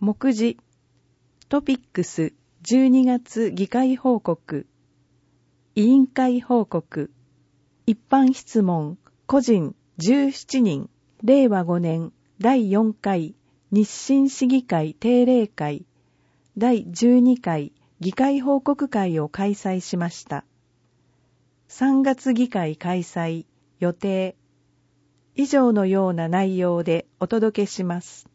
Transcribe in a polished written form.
目次トピックス12月議会報告、委員会報告、一般質問個人17人、令和5年第4回日清市議会定例会第12回議会報告会を開催しました。3月議会開催予定。以上のような内容でお届けします。